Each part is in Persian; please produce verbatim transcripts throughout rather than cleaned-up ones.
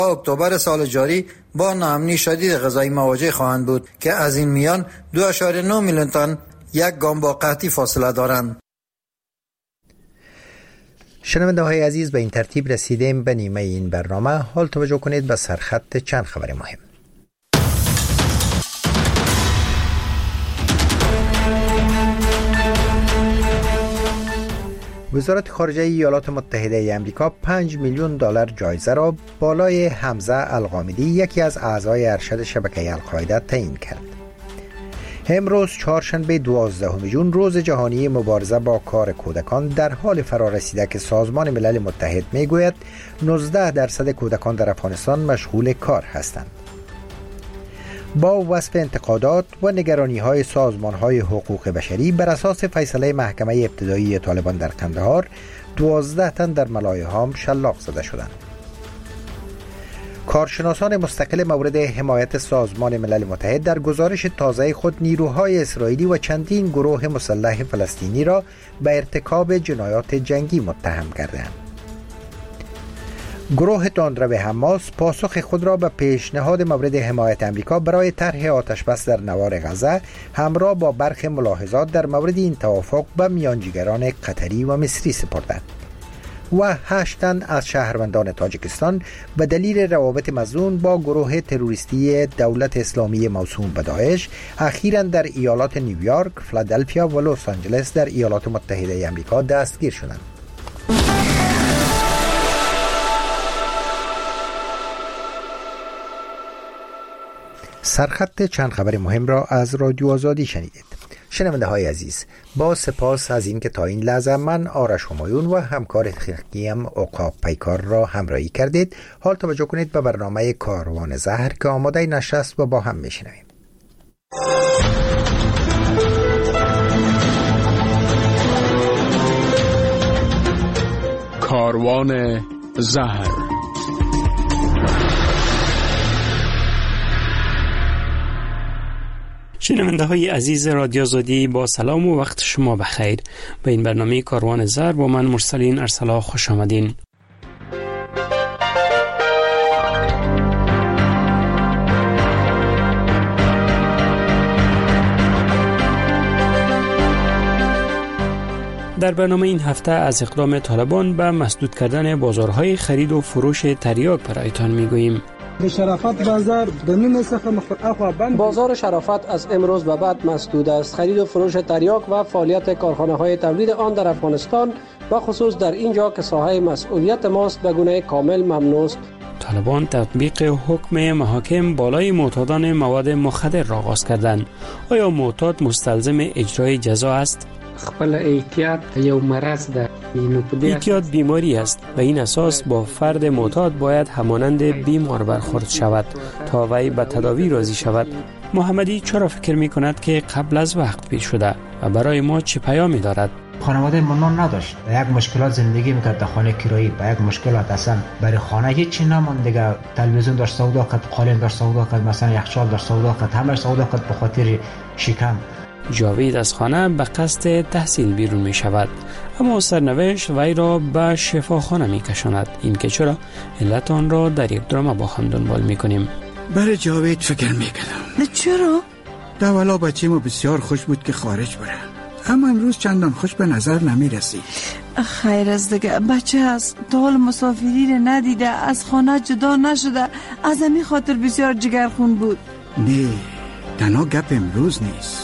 اکتبر سال جاری با ناامنی شدید غذایی مواجه خواهند بود که از این میان دو ممیز نه میلیون تن یک گام با قحطی فاصله دارند. شنونده های عزیز، به این ترتیب رسیدیم به نیمه این برنامه. حال توجه کنید به سرخط چند خبر مهم. وزارت خارجه ایالات متحده ای آمریکا پنج میلیون دلار جایزه را بالای حمزه الغامدی، یکی از اعضای ارشد شبکه القاعده، تعیین کرد. امروز چهارشنبه دوازدهم ژوئن روز جهانی مبارزه با کار کودکان در حال فرارسیده که سازمان ملل متحد میگوید نوزده درصد کودکان در افغانستان مشغول کار هستند. با وصف انتقادات و نگرانی های سازمان های حقوق بشری بر اساس فیصله محکمه ابتدایی طالبان در قندهار، دوازده تن در ملایهام شلاق زده شدند. کارشناسان مستقل مورد حمایت سازمان ملل متحد در گزارش تازه خود نیروهای اسرائیلی و چندین گروه مسلح فلسطینی را به ارتکاب جنایات جنگی متهم کردند. گروه تندرو حماس پاسخ خود را به پیشنهاد مورد حمایت آمریکا برای طرح آتشبس در نوار غزه همراه با برخی ملاحظات در مورد این توافق به میانجیگران قطری و مصری سپردند و هشت تن از شهروندان تاجیکستان به دلیل روابط مظنون با گروه تروریستی دولت اسلامی موسوم به داعش اخیراً در ایالات نیویورک، فیلادلفیا و لس آنجلس در ایالات متحده آمریکا دستگیر شدند. سرخط چند خبر مهم را از رادیو آزادی شنیدید. شنونده های عزیز، با سپاس از این که تا این لحظه من آرش همایون و همکار تکنیکیم عقاب پیکار را همراهی کردید. حال توجه کنید به برنامه کاروان زهر که آماده نشر است و با هم میشنویم. کاروان زهر. شنونده های عزیز رادیو آزادی، با سلام و وقت شما بخیر. به این برنامه کاروان زهر با من مرسلین ارسلا خوش آمدین. در برنامه این هفته از اقدام طالبان به مسدود کردن بازارهای خرید و فروش تریاک برایتان میگوییم. شرافت بازار بازار شرافت از امروز به بعد مسدود است. خرید و فروش تریاک و فعالیت کارخانه های تولید آن در افغانستان و خصوص در اینجا که ساحه مسئولیت ماست به گونه کامل ممنوع است. طالبان تطبیق حکم محاکم بالای معتادان مواد مخدر را آغاز کردند. آیا معتاد مستلزم اجرای جزا است؟ خپل احتیاط یو مرض ده. احتیاط بیماری است و این اساس با فرد معتاد باید همانند بیمار برخورد شود تا وی به تداوی راضی شود. محمدی چرا فکر می کند که قبل از وقت پیش شده و برای ما چه پیامی دارد؟ خانواده منان نداشت، یک مشکلات زندگی میکرد در خانه کرایی، با یک مشکلات اصلا برای خانه هیچی نماند دیگه. تلویزیون داشت سودا کرد، قالین داشت سودا کرد، مثلا یخچال داشت سودا کرد، همه سودا کرد به خاطر شکم. جاوید از خانه به قصد تحصیل بیرون می شود، اما سرنوشت وی را به شفاخانه می کشاند. این که چرا علت آن را در یک درام با هم دنبال می کنیم. برای جاوید فکر می کنم. چرا؟ دولا بچه ما بسیار خوش بود که خارج بره، اما امروز چندان خوش به نظر نمی رسید. خیر از دیگه بچه از طول مسافری رو ندیده، از خانه جدا نشده، از همین خاطر بسیار جگرخون بود. نه، تنها گپ امروز نیست.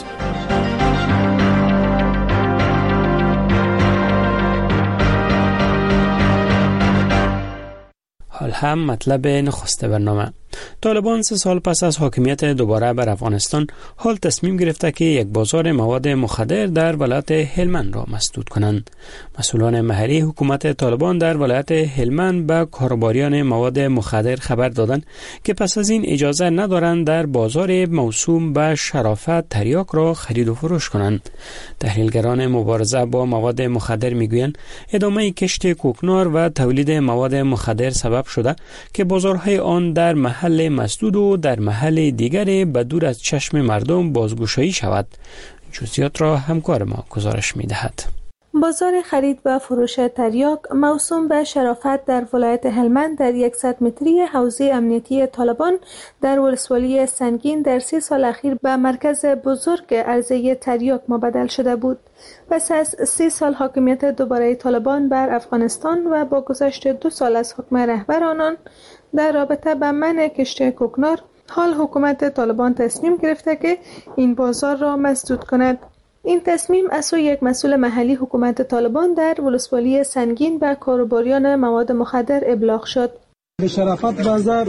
حال هم مطلب نخست برنامه. طالبان سه سال پس از حاکمیت دوباره بر افغانستان حال تصمیم گرفته که یک بازار مواد مخدر در ولایت هلمند را مسدود کنند. مسئولان محلی حکومت طالبان در ولایت هلمند به کاروباریان مواد مخدر خبر دادند که پس از این اجازه ندارند در بازار موسوم به شرافت تریاک را خرید و فروش کنند. تحلیلگران مبارزه با مواد مخدر میگویند ادامه کشت کوکنار و تولید مواد مخدر سبب شده که بازارهای آن در محل مسدود و در محل دیگر به دور از چشم مردم بازگشایی شود. جزئیات را همکار ما گزارش می دهد. بازار خرید و فروش تریاک موسوم به شرافت در ولایت هلمند در صد متری حوزه امنیتی طالبان در ولسوالی سنگین در سی سال اخیر به مرکز بزرگ عرضه تریاک مبدل شده بود. پس از سی سال حاکمیت دوباره طالبان بر افغانستان و با گذشت دو سال از حکم رهبر آنان در رابطه با منع کشت کوکنار، حال حکومت طالبان تصمیم گرفته که این بازار را مسدود کند. این تصمیم از سوی یک مسئول محلی حکومت طالبان در ولسوالی سنگین به کاروباریان مواد مخدر ابلاغ شد. شرافت بازار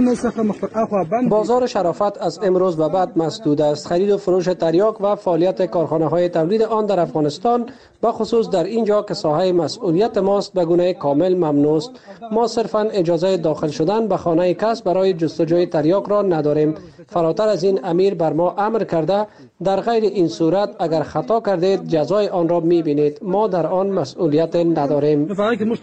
بازار شرافت از امروز به بعد مسدود است. خرید و فروش تریاک و فعالیت کارخانه های تولید آن در افغانستان به خصوص در اینجا که ساحه مسئولیت ماست به گونه کامل ممنوع است. ما صرفاً اجازه داخل شدن به خانه کس برای جستجوی تریاک را نداریم. فراتر از این امیر بر ما امر کرده در غیر این صورت اگر خطا کردید جزای آن را می‌بینید. ما در آن مسئولیت نداریم.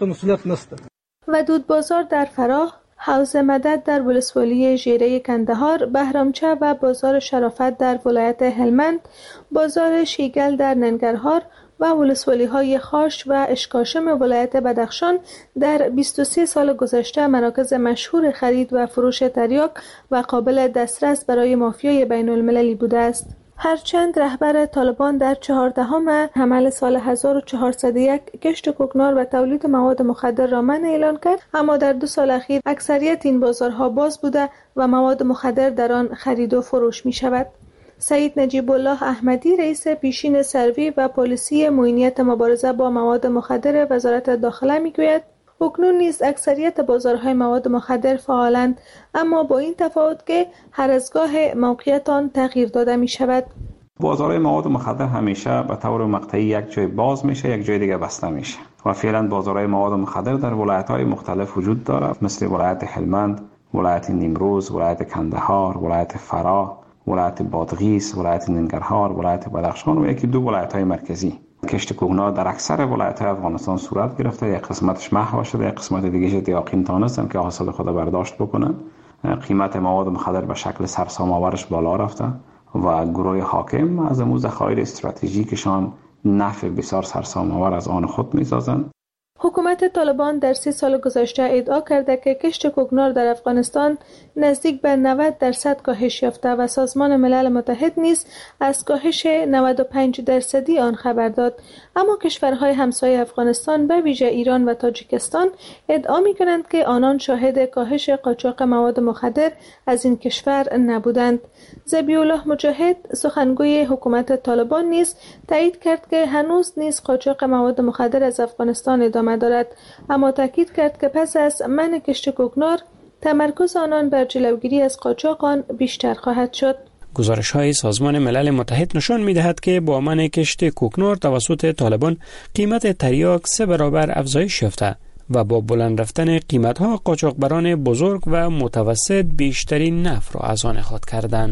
ودود بازار در فراه، حوض مدد در ولسوالی ژیره کندهار، بهرامچه و بازار شرافت در ولایت هلمند، بازار شیگل در ننگرهار و ولسوالی های خاش و اشکاشم ولایت بدخشان در بیست و سه سال گذشته مراکز مشهور خرید و فروش تریاک و قابل دسترس برای مافیای بین المللی بوده است. هرچند رهبر طالبان در چهاردهم حمل سال هزار و چهارصد و یک کشت کوکنار و تولید مواد مخدر را منع اعلان کرد، اما در دو سال اخیر اکثریت این بازارها باز بوده و مواد مخدر در آن خرید و فروش می شود. سعید نجیب الله احمدی رئیس پیشین سروی و پلیسی معینیت مبارزه با مواد مخدر وزارت داخله می گوید اکنون نیز اکثریت بازارهای مواد مخدر فعالند، اما با این تفاوت که هر از گاه موقعیت آن تغییر داده می شود. بازارهای مواد مخدر همیشه به طور مقطعی یک جای باز میشه، یک جای دیگه بسته میشه و فعلا بازارهای مواد مخدر در ولایت‌های مختلف وجود دارد، مثل ولایت هلمند، ولایت نیمروز، ولایت کندهار، ولایت فراه، ولایت بادغیس، ولایت ننگرهار، ولایت بدخشان و یکی دو ولایت‌های مرکزی. کشت کوکنار در اکثر ولایت‌های افغانستان صورت گرفته، یک قسمتش محو شده، یک قسمت دیگه دیاقین تانستن که حاصل خود برداشت بکنن. قیمت مواد مخدر به شکل سرسام‌آورش بالا رفته و گروه حاکم از امروز ذخایر استراتژیکشان نفع بسیار سرسام‌آور از آن خود می‌سازند. حکومت طالبان در سی سال گذشته ادعا کرده که کشت کوکنار در افغانستان نزدیک به نود درصد کاهش یافته و سازمان ملل متحد نیز از کاهش نود و پنج درصدی آن خبر داد، اما کشورهای همسایه افغانستان به ویژه ایران و تاجیکستان ادعا می‌کنند که آنان شاهد کاهش قاچاق مواد مخدر از این کشور نبودند. ذبیح‌الله مجاهد سخنگوی حکومت طالبان نیز تایید کرد که هنوز نیز قاچاق مواد مخدر از افغانستان ادامه دارد، اما تاکید کرد که پس از منع کشت کوکنار تمرکز آنان بر جلوگیری از قاچاق آن بیشتر خواهد شد. گزارش های سازمان ملل متحد نشان می دهد که با منع کشت کوکنار توسط طالبان قیمت تریاک سه برابر افزایش یافته و با بلند رفتن قیمت ها قاچاقبران بزرگ و متوسط بیشترین نفع را از آن اخذ کردند.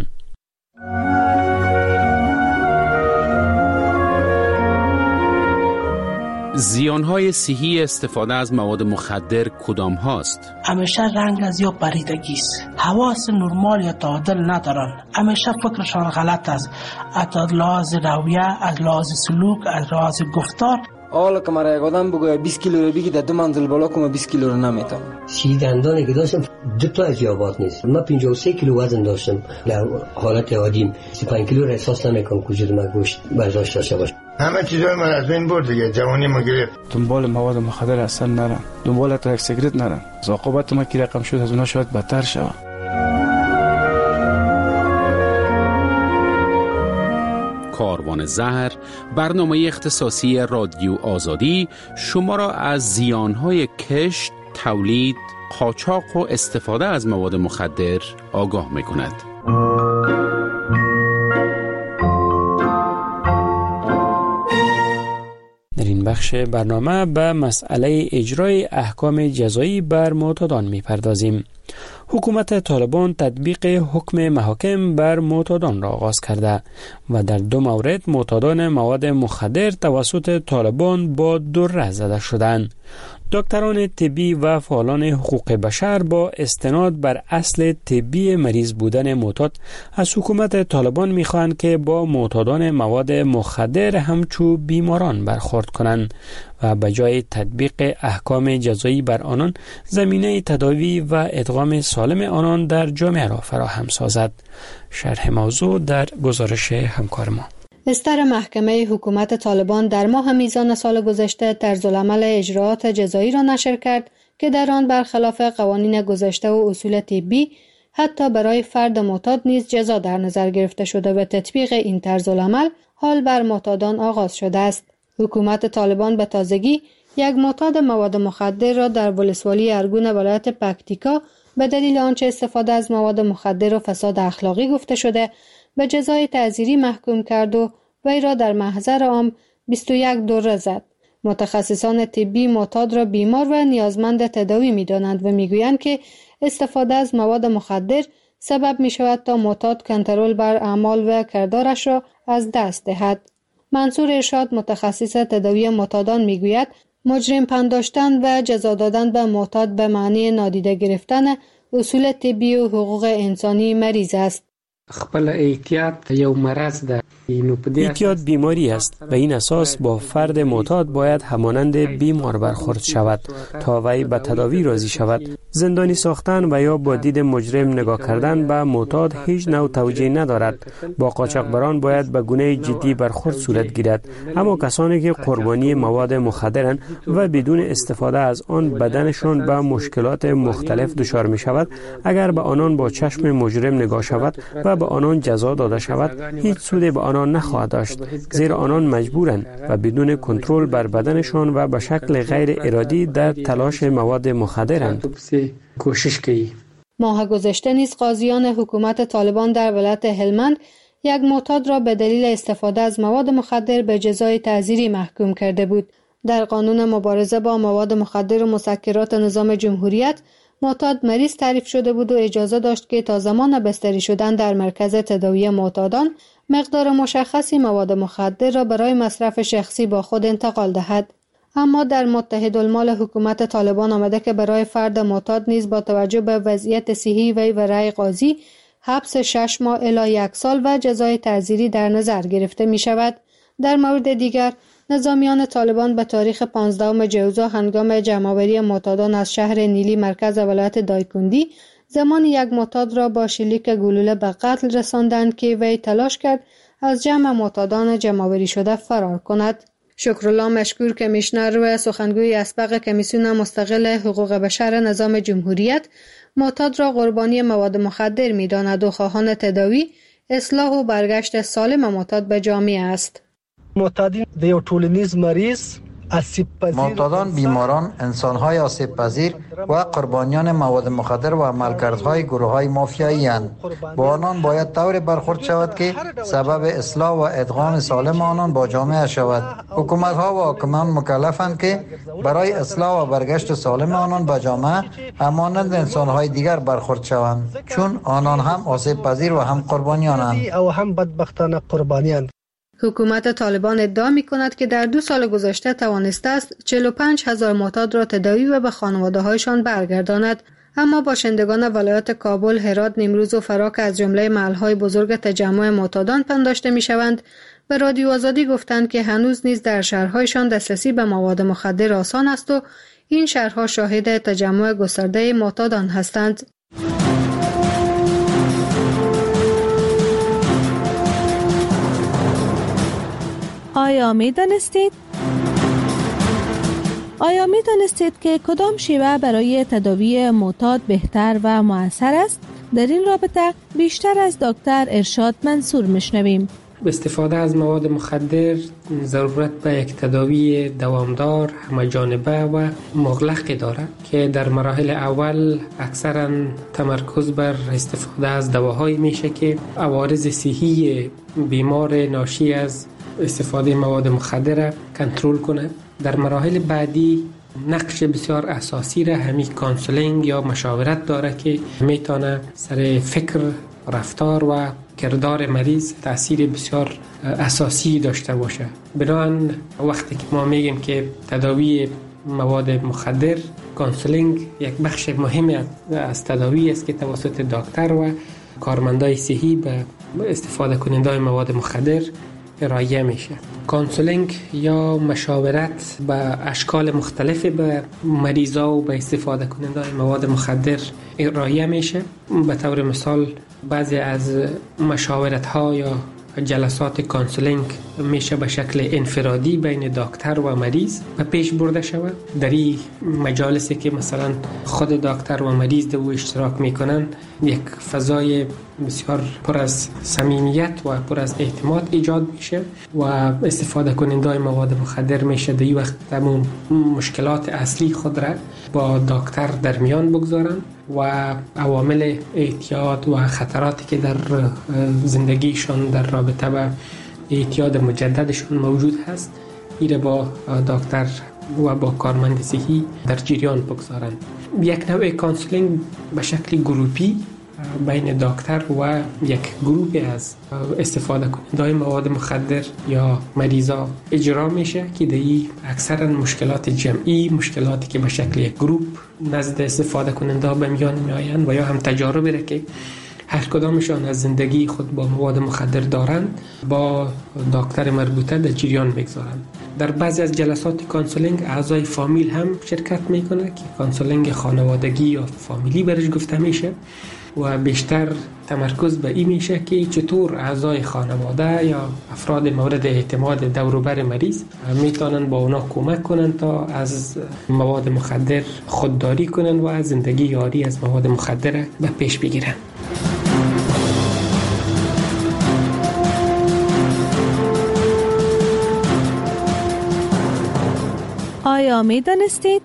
زیانهای صحی استفاده از مواد مخدر کدام هاست؟ همیشه رنگ از یا پریدگی است، حواس نرمال یا تعادل ندارن، همیشه فکرشان غلط است، از لحاظ رویه، از لحاظ سلوک، از لحاظ گفتار. حالا که مرا یک آدم بگوید بیست کیلو رو بگی در دو منزل بالا کنم بیست کیلو رو نمیتونم. سی دندانی که داشتم دو تا از یابات نیست. من پنجاه و سه کیلو وزن داشتم در حالت عادیم. سی و پنج کیلو را احساس نمیکنم وجود من گوشت برداشت داشته باشه. همه چیزای من از بین برد دیگه، جوانی ما گرفت. دنبال مواد مخدر اصلا نرم، دنبال تا یک سیگرت نرم. عاقبت ما کی رقم شد از اونها شاید بدتر شود. کاروان زهر، برنامه اختصاصی رادیو آزادی شما را از زیانهای کشت، تولید، قاچاق و استفاده از مواد مخدر آگاه می‌کند. در این بخش برنامه به مسئله اجرای احکام جزایی بر معتادان می‌پردازیم. حکومت طالبان تطبیق حکم محاکم بر معتادان را آغاز کرده و در دو مورد معتادان مواد مخدر توسط طالبان با دره زده شدند. دکتران طبی و فعالان حقوق بشر با استناد بر اصل طبی مریض بودن معتاد از حکومت طالبان می‌خواهند که با معتادان مواد مخدر همچو بیماران برخورد کنند و به جای تطبیق احکام جزایی بر آنان زمینه تداوی و ادغام سالم آنان در جامعه را فراهم سازد. شرح موضوع در گزارش همکار ما. بستر محکمه حکومت طالبان در ماه میزان سال گذشته طرزالعمل اجراعات جزایی را نشر کرد که در آن برخلاف قوانین گذشته و اصول طبی حتی برای فرد معتاد نیز جزا در نظر گرفته شده و تطبیق این طرزالعمل حال بر معتادان آغاز شده است. حکومت طالبان به تازگی یک معتاد مواد مخدر را در ولسوالی ارگون ولایت پکتیکا به دلیل آنچه استفاده از مواد مخدر و فساد اخلاقی گفته شده به جزای تعزیری محکوم کرد و وی را در محضر عام بیست و یک دوره زد. متخصصان طبی معتاد را بیمار و نیازمند تداوی می دانند و می گویند که استفاده از مواد مخدر سبب می شود تا معتاد کنترل بر اعمال و کردارش را از دست دهد. منصور ارشاد متخصص تداوی معتادان می گوید مجرم پنداشتن و جزا دادن به معتاد به معنی نادیده گرفتن اصول طبی و حقوق انسانی مریض است. خپل احتیاط یو مرض ده. احتیاط بیماری است و این اساس با فرد معتاد باید همانند بیمار برخورد شود تا وی به تداوی راضی شود. زندانی ساختن و یا با دید مجرم نگاه کردن به معتاد هیچ نوع توجیه ندارد. با قاچاقبران باید به گونه جدی برخورد صورت گیرد، اما کسانی که قربانی مواد مخدرند و بدون استفاده از آن بدنشان به مشکلات مختلف دچار می شود، اگر به آنان با چشم مجرم نگاه شود و به آنان جزا داده شود هیچ سودی به آنان نخواهد داشت، زیرا آنان مجبورند و بدون کنترل بر بدنشان و به شکل غیر ارادی در تلاش مواد مخدرند. کوشش کی ماه گذشته نیز قاضیان حکومت طالبان در ولایت هلمند یک معتاد را به دلیل استفاده از مواد مخدر به جزای تعزیری محکوم کرده بود. در قانون مبارزه با مواد مخدر و مسکرات نظام جمهوریت معتاد مریض تعریف شده بود و اجازه داشت که تا زمان بستری شدن در مرکز تداوی معتادان مقدار مشخصی مواد مخدر را برای مصرف شخصی با خود انتقال دهد. اما در متحدالمال حکومت طالبان آمده که برای فرد معتاد نیز با توجه به وضعیت صحی وی و رأی قاضی حبس شش ماه الی یک سال و جزای تعزیری در نظر گرفته می شود. در مورد دیگر نظامیان طالبان به تاریخ پانزدهم جوزا هنگام جمع‌آوری معتادان از شهر نیلی مرکز ولایت دایکندی زمان یک معتاد را با شلیک گلوله به قتل رساندند که وی تلاش کرد از جمع معتادان جمع‌آوری شده فرار کند. شکرالله مشکور کمیشنر و سخنگوی اسبق کمیسیون مستقل حقوق بشر نظام جمهوریت معتاد را قربانی مواد مخدر می‌داند و خواهان تداوی، اصلاح و برگشت سالم معتاد به جامعه است. معتادین د یو ټولنیز مریض معتادان بیماران، انسان‌های آسیب‌پذیر و قربانیان مواد مخدر و عملکردهای گروه‌های مافیایی اند. با آنان باید طوری برخورد شود که سبب اصلاح و ادغام سالم آنان با جامعه شود. حکومت‌ها و حاکمان مکلفند که برای اصلاح و برگشت سالم آنان به جامعه همانند انسان‌های دیگر برخورد شوند، چون آنان هم آسیب‌پذیر و هم قربانیانند. او هم بدبختانه قربانیان. حکومت طالبان ادعا می کند که در دو سال گذشته توانسته است چهل و پنج هزار معتاد را تداوی و به خانواده هایشان برگرداند، اما باشندگان ولایات کابل، هرات، نیمروز و فرا که از جمله محلهای بزرگ تجمع معتادان پنداشته می شوند به رادیو آزادی گفتند که هنوز نیز در شهرهایشان دسترسی به مواد مخدر آسان است و این شهرها شاهد تجمع گسترده معتادان هستند. آیا می دانستید؟ آیا می دانستید که کدام شیوه برای تداوی معتاد بهتر و مؤثر است؟ در این رابطه بیشتر از دکتر ارشاد منصور میشنویم. استفاده از مواد مخدر ضرورت به یک تداوی دوامدار، همه جانبه و مغلق دارد که در مراحل اول اکثرا تمرکز بر استفاده از دواهایی میشه که عوارض صحی بیمار ناشی از استفاده مواد مخدر کنترل کنه. در مراحل بعدی نقش بسیار اساسی را همین کانسلینگ یا مشاورت داره که میتونه سر فکر، رفتار و کردار مریض تأثیر بسیار اساسی داشته باشه. بنابراین وقتی که ما میگیم که تداوی مواد مخدر، کانسولینگ یک بخش مهمی از تداوی است که توسط دکتر و کارمندای صحی به استفاده کننده مواد مخدر ارائه میشه. کانسولینگ یا مشاورت به اشکال مختلف به مریضا و به استفاده کننده مواد مخدر ارائه میشه. به طور مثال بعضی از مشاورت ها یا جلسات کانسولینگ میشه به شکل انفرادی بین دکتر و مریض و پیش برده شود. در این مجالسی که مثلا خود دکتر و مریض دو اشتراک میکنن، یک فضای بسیار پر از صمیمیت و پر از اعتماد ایجاد میشه و استفاده کننده مواد مخدر میشه در این وقت تمام مشکلات اصلی خود را با دکتر در میان بگذارن و عوامل اعتیاد و خطراتی که در زندگیشان در رابطه با اعتیاد مجددشون موجود هست ایره با دکتر و با کارمند صحی در جریان بگذارند. یک نوع کانسولینگ به شکل گروپی بین دکتر و یک گروه از استفاده کننده مواد مخدر یا مریضا اجرا میشه که دی اکثرا مشکلات جمعی، مشکلاتی که به شکل یک گروپ نزد استفاده کننده به میان میآیند و یا هم تجاربی را که هر کدامشان از زندگی خود با مواد مخدر دارند با دکتر مربوطه در جریان بگذارند. در بعضی از جلسات کانسولینگ اعضای فامیل هم شرکت میکنه که کانسولینگ خانوادگی یا فامیلی برش گفته میشه و بیشتر تمرکز به این میشه که چطور اعضای خانواده یا افراد مورد اعتماد دور و بر مریض میتونن با اونا کمک کنن تا از مواد مخدر خودداری کنن و از زندگی یاری از مواد مخدر به پیش بگیرن. آیا می دانستید؟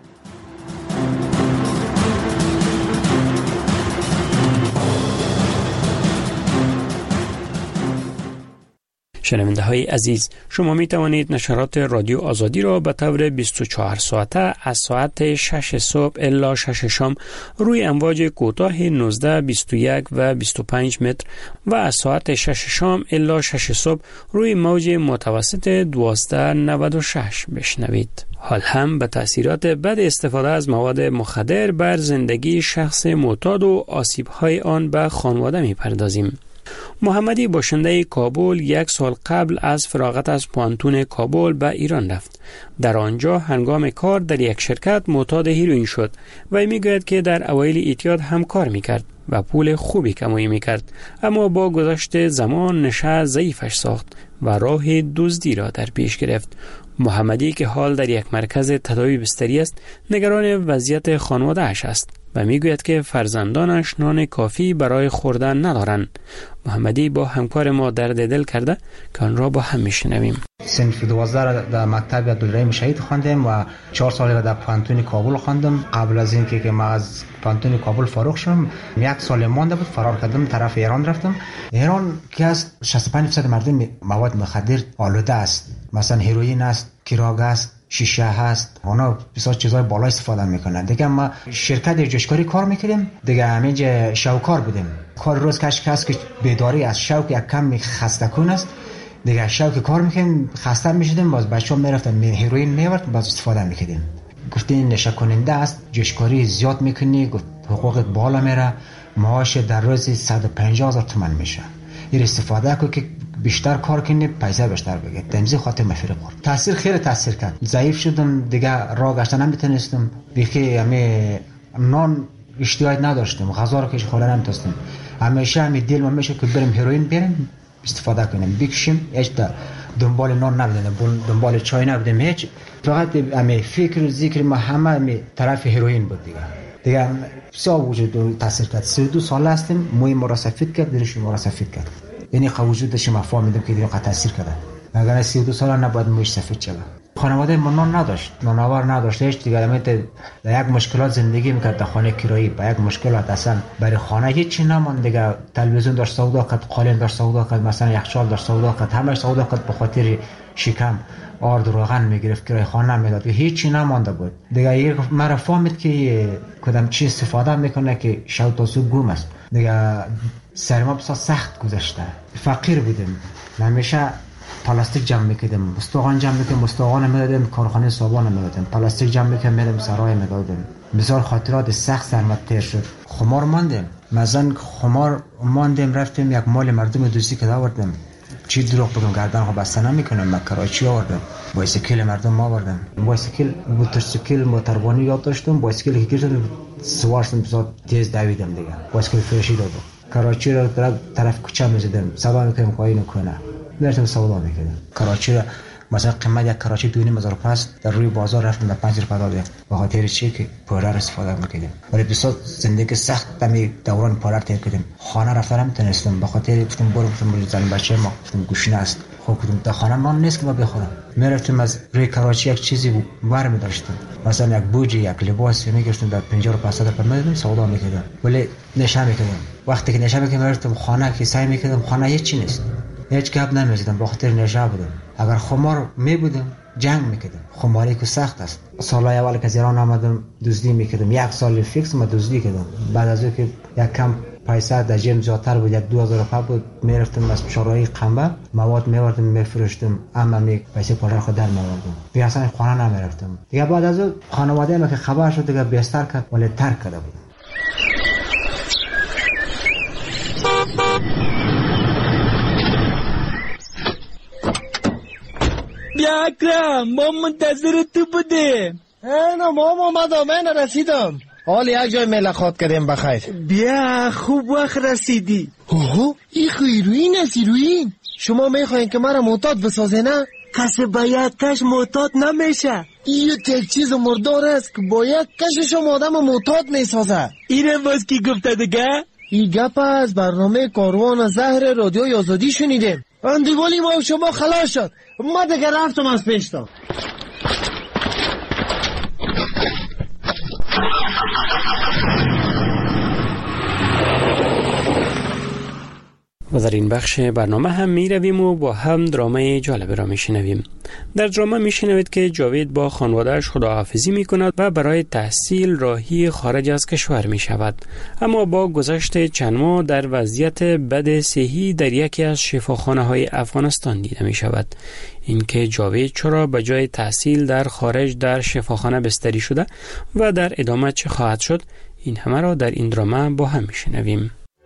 شنونده های عزیز، شما می توانید نشرات رادیو آزادی را به طور بیست و چهار ساعته از ساعت شش صبح الی شش شام روی امواج کوتاه نوزده، بیست و یک و بیست و پنج متر و از ساعت شش شام الی شش صبح روی موج متوسط دوازده نود و شش بشنوید. حال هم به تأثیرات بد استفاده از مواد مخدر بر زندگی شخص معتاد و آسیب‌های آن به خانواده می‌پردازیم. محمدی باشنده کابل یک سال قبل از فراغت از پانتون کابل به ایران رفت. در آنجا هنگام کار در یک شرکت معتاد هیروئین شد و میگوید که در اوایل اعتیاد هم کار میکرد و پول خوبی کمایی میکرد، اما با گذشت زمان نشه ضعیفش ساخت و راه دزدی را در پیش گرفت. محمدی که حال در یک مرکز تداوی بستری است، نگران وضعیت خانواده اش است و میگوید که فرزندانش نان کافی برای خوردن ندارند. محمدی با همکار ما درد دل کرده که آن را با هم میشنویم. صنف دوازده در مکتب عبدالرحیم شهید خواندم و چهار سال در پانتون کابل خواندم. قبل از اینکه که ما از پانتون کابل فارغ شدم یک سال مانده بود، فرار کردم، طرف ایران رفتم. ایران که از شصت و پنج درصد مردم مواد مخدر آلوده است، مثلا هیروئین است، کراگ است، شیشه هست، اونا بسیار چیزای بالا استفاده میکنن. دیگه ما شرکت جشکاری کار میکردیم، دیگه همینجا شوکار بودیم. کار روز کش کس که بیداری از شوک یک کم خسته کن است، دیگه شوک کار میکنیم، خسته میشدیم، باز بچه‌ها میرفتن هیروئین میورد، باز استفاده میکردیم. گفتین نشه کننده است، جشکاری زیاد میکنی، گفت حقوقت بالا میره، معاش در روز صد و پنجاه هزار تومان میشه. این استفاده کو که بیشتر کار کنی پیسه بیشتر بگیر. دمزی خاطر مفیر خورد. تاثیر خیلی تاثیر کرد. ضعیف شدم، دیگه راه گشتن نمیتونستم. بیخی همه نان اشتیاق نداشتم، غذا رو که خوردن نمیتونستم. همیشه همین دل من میشه که بریم هیروئین بریم استفاده کنیم، بکشیم، هیچ دنبال نان نبودیم، دنبال چای نبودیم، هیچ. فقط همین فکر و ذکر ما همه همین طرف هیروئین بود دیگه. دیگه بسیار وجود تاثیر کرد. سی و دو سال هستیم، موی ما را سفید کرد، دلش ما را سفید کرد. یعنی وجودش ما فهمیدم که دیگه تاثیر کرده. اگر سی و دو سال نباید مویش سفید شود. خانواده من نان نداشت، نانوار نداشت، هیچ دیگه همین در یک مشکلات زندگی میکرد، در خانه کرایی با یک مشکلات اصلا برای خانه هیچی نماند دیگه. تلویزیون داشت سودا کرد، قالین داشت سودا کرد، مثلا یخچال داشت سودا کرد، همش سودا کرد به خاطر شکم. آرد و روغن میگرفت، کرای خانه میداد، هیچی نمانده بود دیگه. یک مرا فهمید که کدام چی استفاده میکنه که شو تا صبح گم است دیگه. سر ما بسیار سخت گذشته، فقیر بودیم، همیشه پلاستیک جمع میکردیم، مستوغان جمع میکردیم، مستوغان میدادیم کارخانه صابون میدادیم، پلاستیک جمع میکردیم میدادیم سرای میدادیم. بسیار خاطرات سخت سرمت تیر شد. خمار ماندیم، مثلا خمار ماندیم رفتیم یک مال مردم دوستی که آوردیم، چی دروغ بگم گردن خو بسته نمیکنم، من کراچی آوردم، بایسیکل مردم آوردم، بایسیکل موتورسیکل موتوربانی یاد داشتم، بایسیکل که کردم سوار شدم بسیار تیز دویدم دیگه، بایسیکل فروشی دادم، کراچی را طرف طرف کوچه میزدم، سودا میکردم کاری نکنه، میرفتم سودا میکردم. کراچی را مثلا قیمت یک کراچی دو نیم هزار پس در روی بازار رفتم در پنج روپیه دادم، به خاطر چی که پوره استفاده میکردم. ولی بسیار زندگی سخت دمی دوران پوره تیر کردم. خانه رفتم نمیتونستم به خاطر گفتم برو گفتم زن بچه ما گفتم گوشنه است، خب گفتم در خانه ما نیست که ما بخورم. میرفتم از روی کراچی یک چیزی برمی داشتم، مثلا یک بوجی یک لباس میگشتم در پنجاه روپیه صد روپیه میدادم سودا میکردم، ولی نشه میکردم. وقتی که نشه میکردم میرفتم خانه که سعی میکردم خانه هیچ چی نیست، هیچ گپ نمیزدم به خاطر نشه بودم. اگر خمار می بودم جنگ میکردم، خماری که سخت است. سالهای اول که از ایران آمدم دزدی میکردم، یک سال فیکس ما دزدی کردم. بعد از اون که یک کم پیسه در جیب زیادتر بود، یک دو هزار روپیه بود، میرفتم از شورای قنبه مواد میوردم میفروشتم، اما می پیسه پول خود در میوردم، دیگه اصلا خانه نمیرفتم دیگه. بعد از اون خانواده ما که خبر شد دیگه بیشتر کرد ولی ترک کرده بود. بیا اکرم، ما منتظر تو بودیم. اینا مام آمدم، من رسیدم. حال یک جای ملاقات کردیم بخیر. بیا خوب وقت رسیدی. اوه این خیروین است. هیروین شما میخواین که مرا معتاد بسازه نه؟ کسی باید کش معتاد نمیشه. این یک چیز مردار است که باید کشش آدم معتاد میسازه. اینه باز کی گفته دیگه؟ این گپ از برنامه کاروان زهر رادیوی آزادی شنیدیم. اندیوالی ما شما خلاص شد، ما دیگه رفتم از پیشتا. و در این بخش برنامه هم می رویم و با هم درامه جالب را می شنویم. در درامه می شنوید که جاوید با خانوادهش خداحافظی می کند و برای تحصیل راهی خارج از کشور می شود. اما با گذشت چند ماه در وضعیت بد صحی در یکی از شفاخانه های افغانستان دیده می شود. اینکه جاوید چرا به جای تحصیل در خارج در شفاخانه بستری شده و در ادامه چه خواهد شد، این همه را در این درامه با هم می شنویم.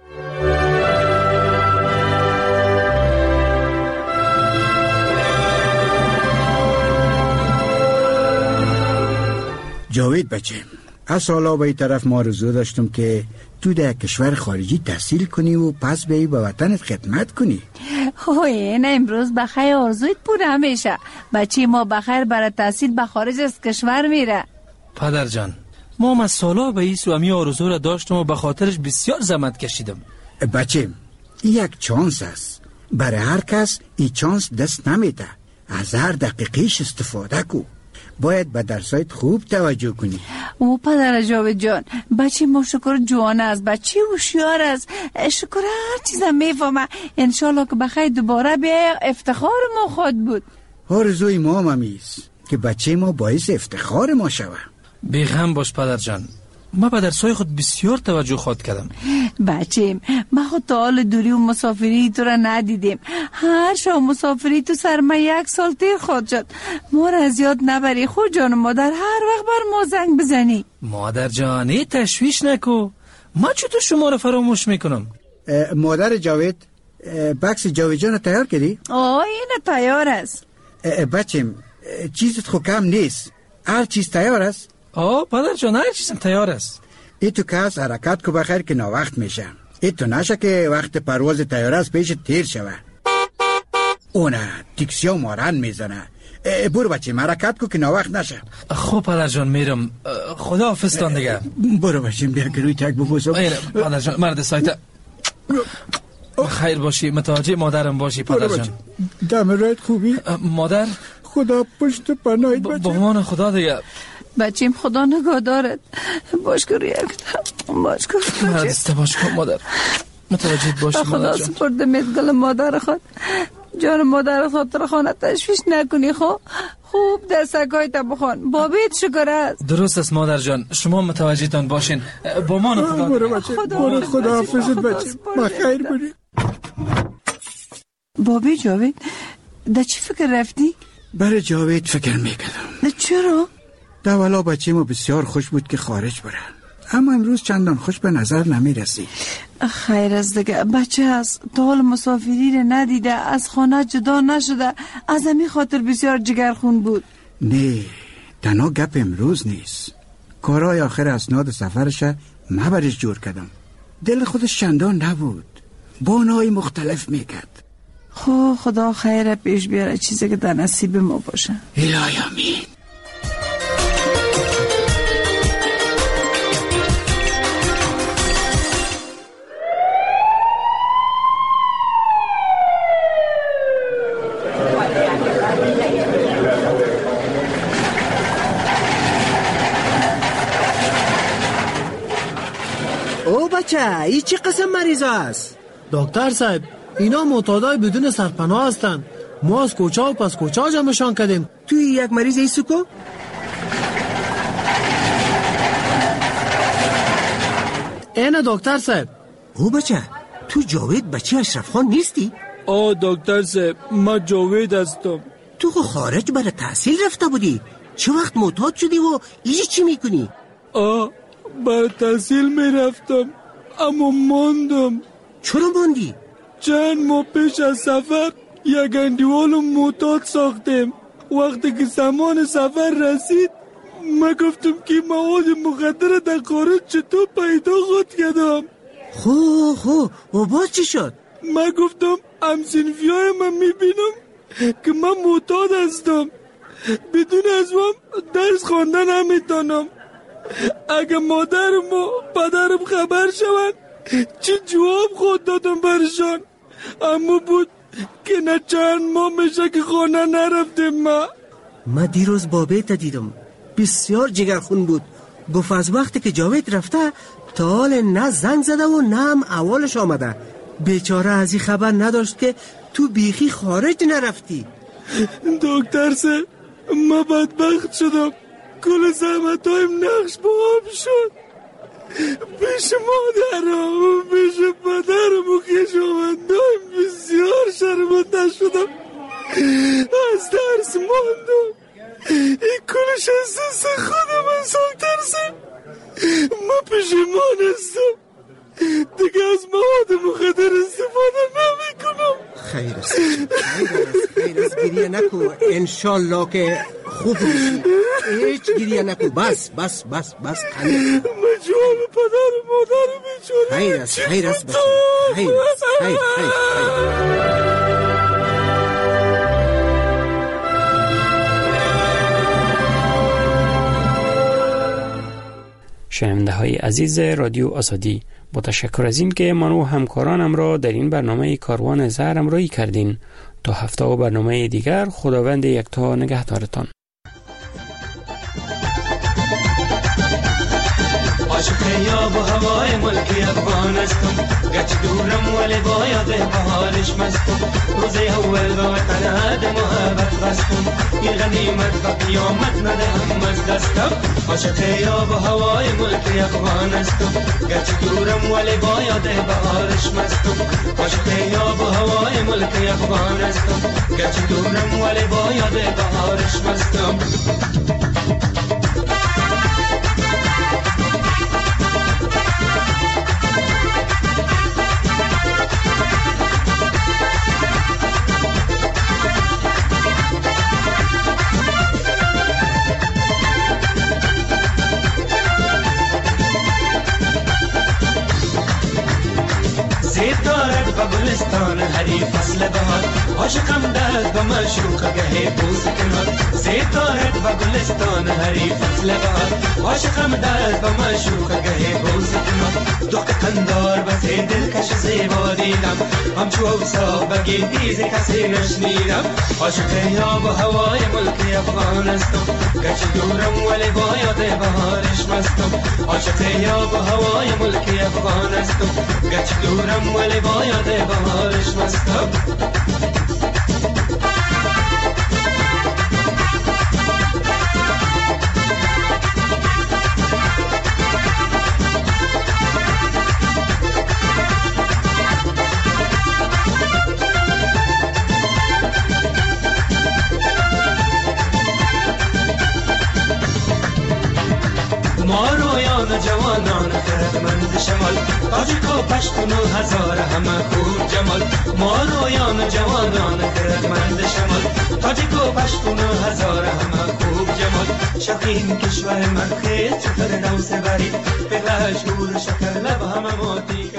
جاوید بچه، از سالا به این طرف ما رزو داشتم که تو در کشور خارجی تحصیل کنی و پس بیایی به وطنت خدمت کنی. اوه نه امروز بخیر آرزویت پوره میشه. بچه ما بخیر برای تحصیل به خارج از کشور میره. پدر جان، ما از سالا به این سوامی آرزو را داشتم و به خاطرش بسیار زحمت کشیدم. بچه یک چانس است، برای هر کس این چانس دست نمیده. از هر دقیقیش استفاده کو. باید به درسایت خوب توجه کنی. او پدر جاوید جان، بچه ما شکر جوان است، بچه هوشیار است، شکر هر چیزم میفهمه. انشالله که بخیر دوباره بیا، افتخار ما خود بود. آرزوی ما هم همیست که بچه ما باعث افتخار ما شوه. بیغم باش پدر جان، ما به درسای خود بسیار توجه خود کردم. بچه ما خود تا حال دوری و مسافری تو را ندیدیم. هر شب مسافری تو سر ما یک سال تیر خود شد. ما را از یاد نبری خود جان مادر، هر وقت بر ما زنگ بزنی. مادر جان تشویش نکو، ما چطور شما را فراموش میکنم. مادر جاوید، بکس جاوید جان تیار کردی؟ آه این تیار است. بچه چیزت خو کم نیست، هر چیز تیار است؟ آه پدر جان هر چیزم تیار است. ای تو کس حرکت کو بخیر که نا وقت میشه. ای تو نشه که وقت پرواز تیار است پیش تیر شوه. اونه تیکسی و مارن میزنه. برو بچه حرکت کو که نا وقت نشه. خب پدر جان میرم، خدا حافظتان دیگه. برو بچه بیا که روی تک ببوسم. پدر جان مرد سایت خیر باشی، متوجه مادرم باشی پدر جان. دم رایت خوبی؟ مادر خدا پشت پناهید بچه. با امان خدا دیگه. بچیم خدا نگاه دارد. باش که روی اکتم باش که مرد باش کن مادر، متوجه باشی مادر جان. خدا سپردمت گل مادر خود، جان مادر خود را خانه تشویش نکنی. خب خوب در سگای تا بخوان، بابیت شکر است. درست است مادر جان، شما متوجه تان باشین. با امان خدا. برو بچه، برو خدا حافظت بچه، بخیر بری. بابی جاوید در چی فکر رفتی؟ برای جاوید فکر میکردم. چرا؟ دولا بچه ما بسیار خوش بود که خارج بره، اما امروز چندان خوش به نظر نمیرسی. خیر از دیگه بچه هست، تا حال مسافری رو ندیده، از خانه جدا نشده، از همین خاطر بسیار جگرخون بود. نه تنها گپ امروز نیست، کارهای آخر اسناد سفرش مبرش جور کردم. دل خودش چندان نبود، بانای مختلف میکرد. خو خدا خیر پیش بیاره، چیزی که در نصیب ما باشه. الهی آمین. او بچه این چی قسم مریض است؟ دکتر صاحب اینا معتادای بدون سرپناه هستند. ما از کوچه و پس کوچه جمعشان کردیم. توی یک مریض ایسو کو؟ اینه دکتر صاحب. او بچه تو جاوید بچه اشرف خان نیستی؟ آه دکتر صاحب ما جاوید هستم. تو خو خارج برای تحصیل رفته بودی، چه وقت معتاد شدی و ایجی چی میکنی؟ آه برای تحصیل میرفتم اما ماندم. چرا ماندی؟ چند ماه پیش از سفر یک اندیوال معتاد ساختیم. وقتی که زمان سفر رسید ما گفتم که مواد مخدر در خارج چطور پیدا خود کردم. خو خو و باز چی شد؟ ما گفتم همسنفی های من میبینم که من معتاد هستم، بدون از من درس خواندن نمیتونم. اگه مادرم و پدرم خبر شوند چی جواب خود دادم برشان. اما بود که نه چند ماه میشه که خانه نرفتیم. ما ما دیروز بابیت دیدم، بسیار جگرخون بود. گفت از وقتی که جاوید رفته تا حال نه زنگ زده و نه هم اولش آمده. بیچاره از این خبر نداشت که تو بیخی خارج نرفتی. دکتر سه ما بدبخت شدم، کل زحمت هایم نقش با هم شد. پیش مادرم و پیش پدرم و خیشاوندایم بسیار شرمنده شدم، از درس ماندم. این کلش احساس خودم انسان ترسم. ما پشیمان هستم، دیگه از مواد مخدر استفاده نمی کنم. خیر است خیر است خیر است گریه نکو، انشالله که خوب میشی. هیچ گریه نکو، بس بس بس بس خنده. مجال پدر و مادر بیچاره. خیر است خیر است بچه، خیر است خیر خیر خیر. شنونده های عزیز رادیو آزادی، با تشکر از این که من و همکارانم را در این برنامه کاروان زهر همراهی کردین. تا هفته و برنامه دیگر، خداوند یکتا نگهدارتان. عاشق یاب و هوای ملکی افغانستان، گچ دورم ولی با یاد بهارش مستم. روز اول با وطن عهد محبت بستم، این غنیمت و قیامت ندهم از دستم. عاشق یاب و هوای ملکی افغانستان، گچ دورم ولی با یاد بهارش مستم. عاشق یاب و هوای ملکی افغانستان، گچ دورم ولی با یاد بهارش مستم. گلستان هری فصل بهار، عاشقم دست با مشروق گه بوس کنار. ستاره و گلستان هری فصل بهار، عاشقم دست با مشروق گه بوس کنار. دختر قندار بس دلکش زیبا دیدم، همچو اوسا بگی دیز کسی نشنیدم. عاشق یاب و هوای ملکی افغانستان، گچ دورم ولی با یاد بهارش مستم. عاشق یاب و هوای ملکی افغانستان، گچ دورم ولی با یاد بهارش مستم. شمال تاجیک و پشتون و هزار همه خوب جمال ما رویان جوانان خردمند شمال تاجیک و پشتون و هزار همه خوب جمال شقیم کشور مرخیز چطور نو سبری بغلش گور شکر لب همه موتی